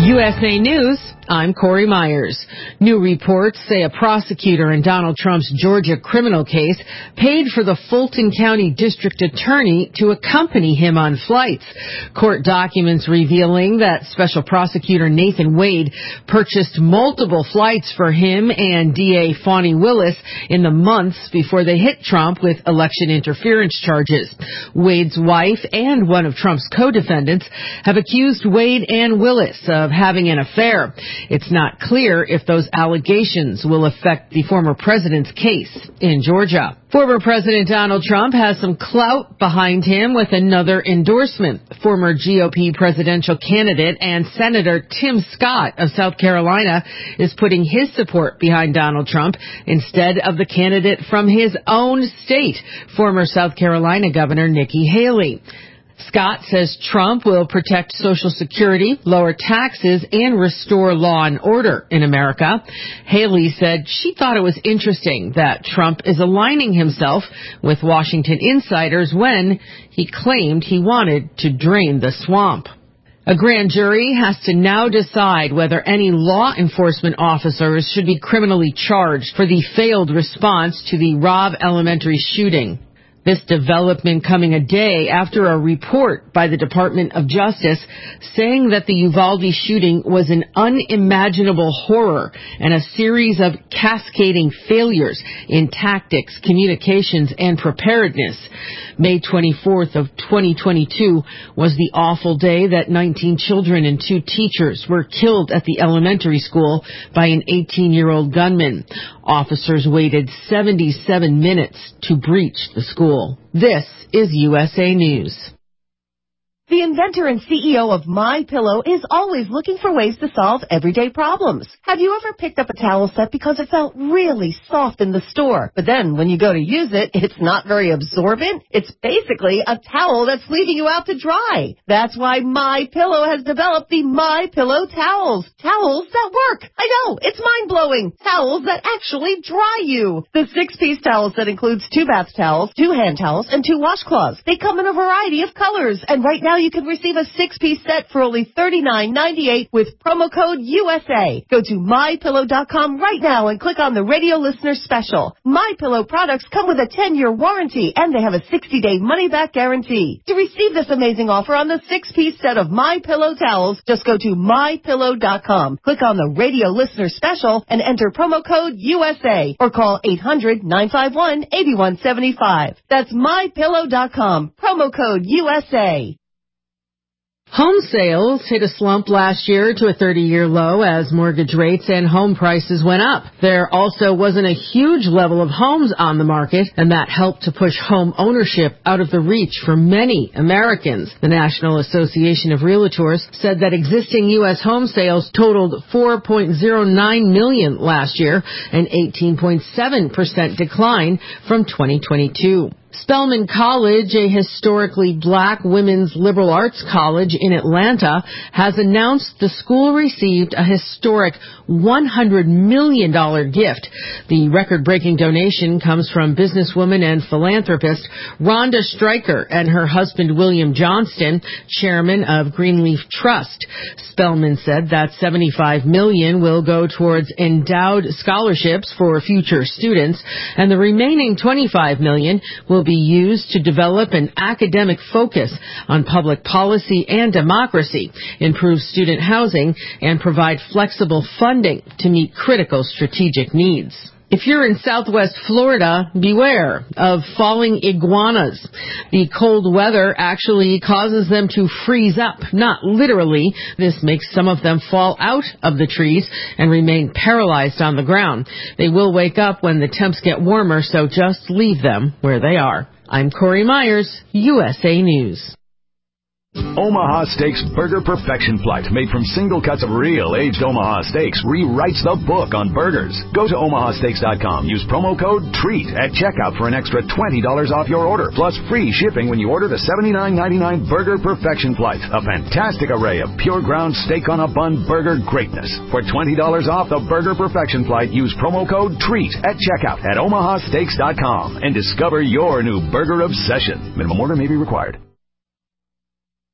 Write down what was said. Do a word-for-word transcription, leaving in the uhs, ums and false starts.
U S A News, I'm Corey Myers. New reports say a prosecutor in Donald Trump's Georgia criminal case paid for the Fulton County District Attorney to accompany him on flights. Court documents revealing that Special Prosecutor Nathan Wade purchased multiple flights for him and D A Fani Willis in the months before they hit Trump with election interference charges. Wade's wife and one of Trump's co-defendants have accused Wade and Willis of having an affair. It's not clear if those allegations will affect the former president's case in Georgia. Former President Donald Trump has some clout behind him with another endorsement. Former G O P presidential candidate and Senator Tim Scott of South Carolina is putting his support behind Donald Trump instead of the candidate from his own state, former South Carolina Governor Nikki Haley. Scott says Trump will protect Social Security, lower taxes, and restore law and order in America. Haley said she thought it was interesting that Trump is aligning himself with Washington insiders when he claimed he wanted to drain the swamp. A grand jury has to now decide whether any law enforcement officers should be criminally charged for the failed response to the Robb Elementary shooting. This development coming a day after a report by the Department of Justice saying that the Uvalde shooting was an unimaginable horror and a series of cascading failures in tactics, communications, and preparedness. May twenty-fourth of twenty twenty-two was the awful day that nineteen children and two teachers were killed at the elementary school by an eighteen-year-old gunman. Officers waited seventy-seven minutes to breach the school. This is U S A News. The inventor and C E O of MyPillow is always looking for ways to solve everyday problems. Have you ever picked up a towel set because it felt really soft in the store, but then when you go to use it, it's not very absorbent? It's basically a towel that's leaving you out to dry. That's why MyPillow has developed the MyPillow towels. Towels that work. I know, it's mind-blowing. Towels that actually dry you. The six-piece towel set includes two bath towels, two hand towels, and two washcloths. They come in a variety of colors, and right now you can receive a six-piece set for only thirty-nine ninety-eight with promo code U S A. Go to my pillow dot com right now and click on the radio listener special. MyPillow products come with a ten-year warranty, and they have a sixty-day money-back guarantee. To receive this amazing offer on the six-piece set of MyPillow towels, just go to my pillow dot com, click on the radio listener special, and enter promo code U S A, or call eight hundred nine five one eight one seven five. That's my pillow dot com, promo code U S A. Home sales hit a slump last year to a thirty-year low as mortgage rates and home prices went up. There also wasn't a huge level of homes on the market, and that helped to push home ownership out of the reach for many Americans. The National Association of Realtors said that existing U S home sales totaled four point oh nine million last year, an eighteen point seven percent decline from twenty twenty-two. Spelman College, a historically black women's liberal arts college in Atlanta, has announced the school received a historic one hundred million dollars gift. The record-breaking donation comes from businesswoman and philanthropist Rhonda Stryker and her husband William Johnston, chairman of Greenleaf Trust. Spelman said that seventy-five million dollars will go towards endowed scholarships for future students, and the remaining twenty-five million dollars will be used to develop an academic focus on public policy and democracy, improve student housing, and provide flexible funding to meet critical strategic needs. If you're in Southwest Florida, beware of falling iguanas. The cold weather actually causes them to freeze up, not literally. This makes some of them fall out of the trees and remain paralyzed on the ground. They will wake up when the temps get warmer, so just leave them where they are. I'm Corey Myers, U S A News. Omaha Steaks Burger Perfection Flight, made from single cuts of real aged Omaha steaks, rewrites the book on burgers. Go to omaha steaks dot com. Use promo code TREAT at checkout for an extra twenty dollars off your order, plus free shipping when you order the seventy-nine ninety-nine Burger Perfection Flight, a fantastic array of pure ground steak on a bun burger greatness. For twenty dollars off the Burger Perfection Flight, use promo code TREAT at checkout at omaha steaks dot com and discover your new burger obsession. Minimum order may be required.